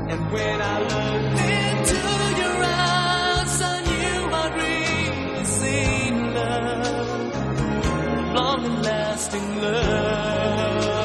And when I looked into your eyes, I knew I'd really seen love, long and lasting love.